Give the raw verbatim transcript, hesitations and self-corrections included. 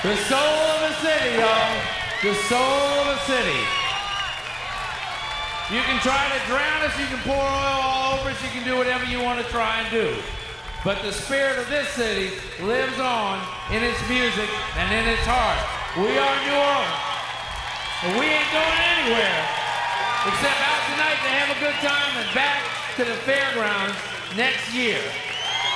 The soul of a city, y'all. The soul of a city. You can try to drown us, you can pour oil all over us, you can do whatever you want to try and do. But the spirit of this city lives on in its music and in its heart. We are New Orleans. And we ain't going anywhere except out tonight to have a good time and back to the fairgrounds next year.